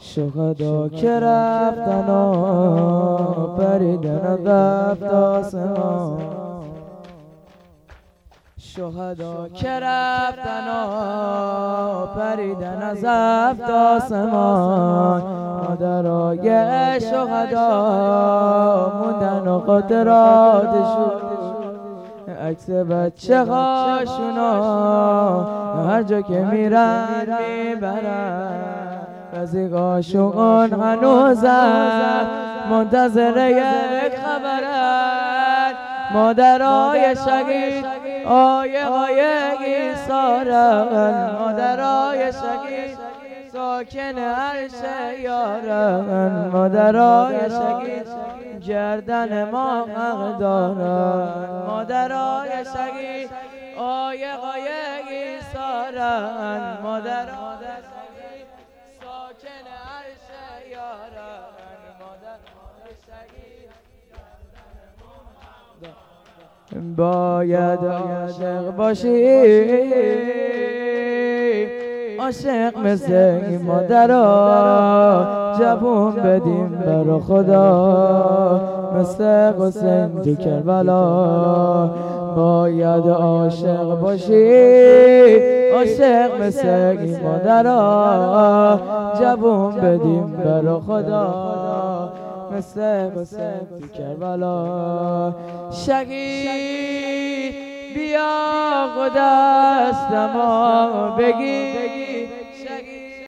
شهدا که رفتن و پریدن رفت آسمان، شهدا که رفتن و پریدن از رفت آسمان، مادرای شهدا موندن و خاطراتشون، عکس بچه هاشونو هر جا که میرن میبرن، رفیقاشون هنوزم منتظر یک خبرن، مادرای شهید آیه های ایثارن، مادرای شهید ساکن عرش یارن، مادرای شهید گردن ما حق دارن، مادرای شهید آیه های ایثارن، مادرای شهید ساکن عرش یارن، مادرای شهید باید عاشق باشی، عاشق مثل این مادرها جوون بدیم برا خدا، مثل حسین تو کربلا باید عاشق باشی، عاشق مثل این مادرها جوون بدیم برا خدا، مثل حسین تو کربلا. شهید بیا خود دستمو بگیر،